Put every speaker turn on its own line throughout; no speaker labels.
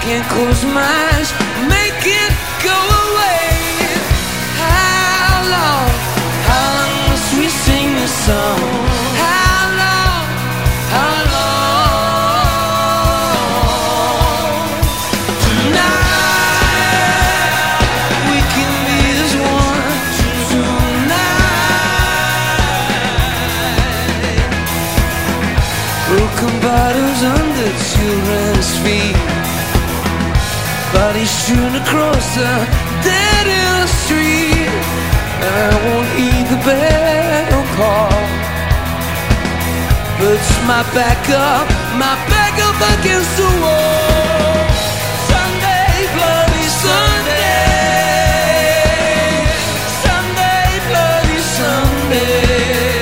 can't close my eyes, make it go away. How long must we sing this song? How long tonight we can be as one. Tonight broken bottles under children's feet, bodies strewn across the dead end street. I won't heed the bell call, puts my back up against the wall. Sunday, bloody Sunday, Sunday, bloody Sunday,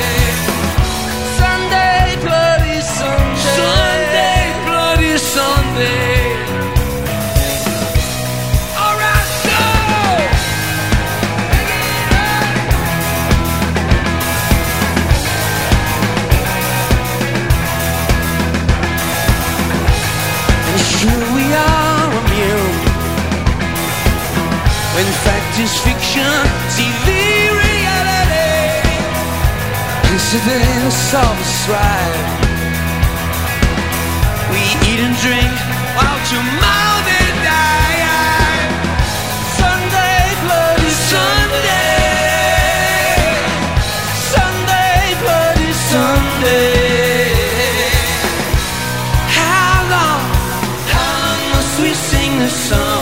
Sunday, bloody Sunday, Sunday, bloody Sunday. When fact is fiction, TV reality, incident solves right. We eat and drink while tomorrow they die. Sunday, bloody Sunday, Sunday, bloody Sunday. How long must we sing this song?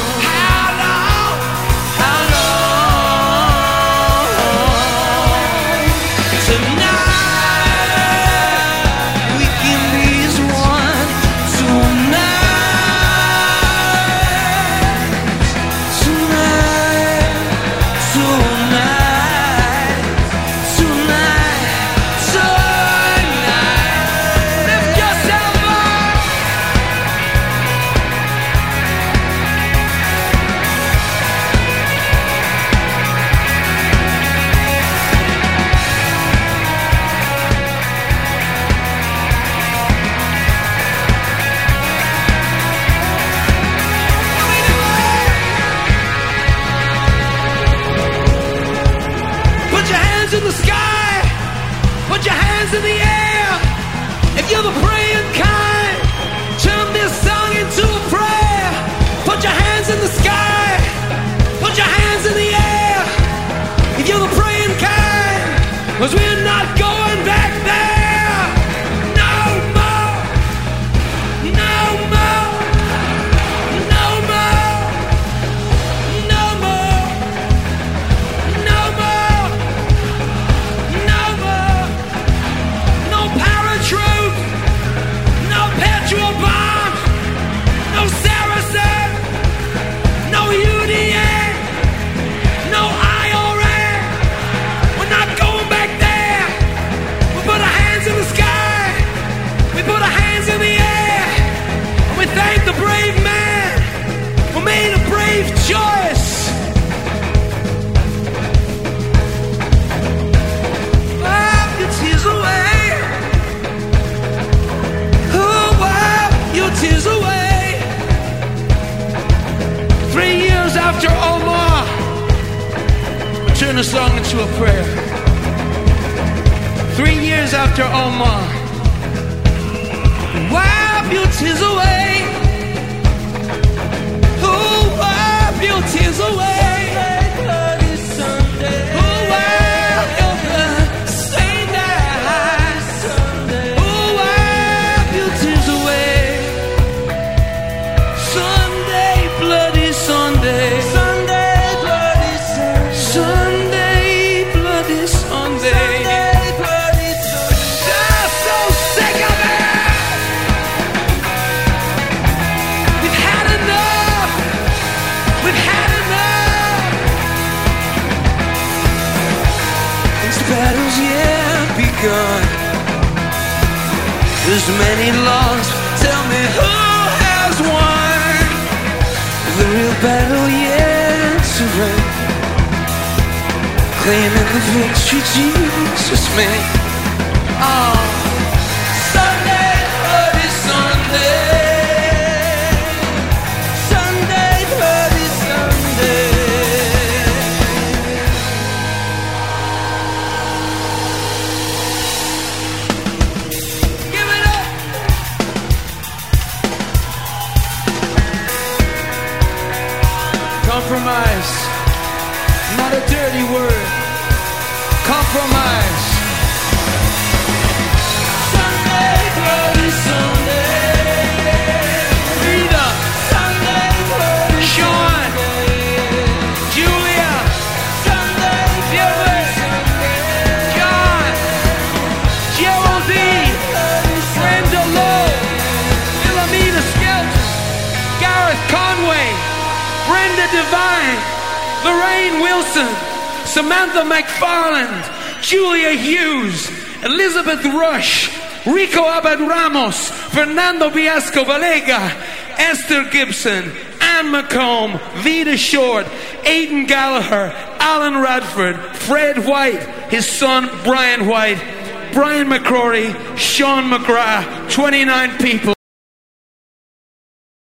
In the air, if you're the praying kind, turn this song into a prayer. Put your hands in the sky, put your hands in the air, if you're the praying kind, 'cause we're not going back there. No more, no more, no more, no more, no more, no more. Truth, no petrol bomb, no Saracen, no UDA, no IRA. We're not going back there. We put our hands in the sky, we put our hands in the air, and we thank the brave man who made a brave choice. Wipe your tears away. Tears away. 3 years after Omar, turn the song into a prayer. 3 years after Omar, wipe your tears away. Oh, wipe your tears away. There's many lost. Tell me who has won the real battle yet to win? Claiming the victory Jesus made. Oh, Sunday, bloody Sunday, Devine, Lorraine Wilson, Samantha McFarland, Julia Hughes, Elizabeth Rush, Rico Abad Ramos, Fernando Biasco Valega, Esther Gibson, Anne McComb, Vida Short, Aidan Gallagher, Alan Radford, Fred White, his son Brian White, Brian McCrory, Sean McGrath, 29 people.